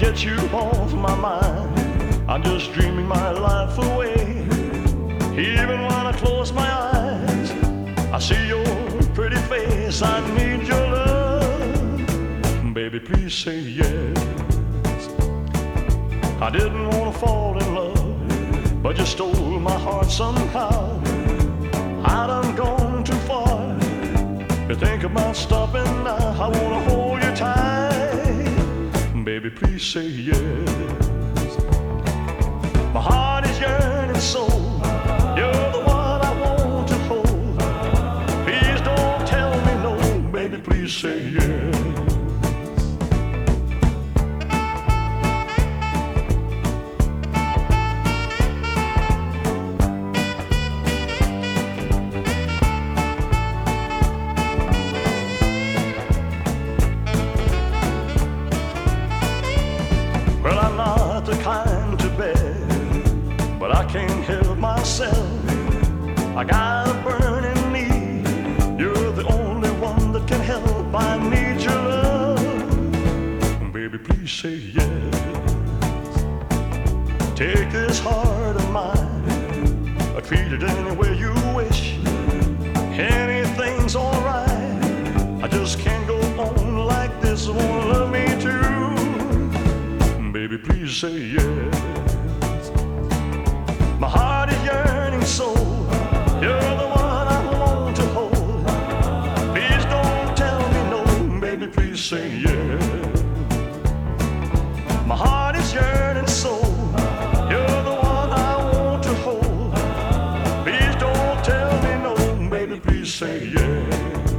get you off my mind. I'm just dreaming my life away. Even when I close my eyes, I see your pretty face. I need your love. Baby, please say yes. I didn't want to fall in love, but you stole my heart somehow. I done gone too far to think about stopping now. I want to hold you tight. Baby, please say yes. My heart is yearning so. You're the one I want to hold. Please don't tell me no. Baby, please say yes. Well, I'm not the kind to beg, but I can't help myself. I got a burning need. You're the only one that can help. I need your love. Baby, please say yes. Take this heart of mine, treat it any way you wish. Anything's alright. I just can't go on like this. Won't love me too. Baby, please say yes. My heart is yearning so. You're the one I want to hold. Please don't tell me no. Baby, please say yes. My heart is yearning so. You're the one I want to hold. Please don't tell me no. Baby, please say yes.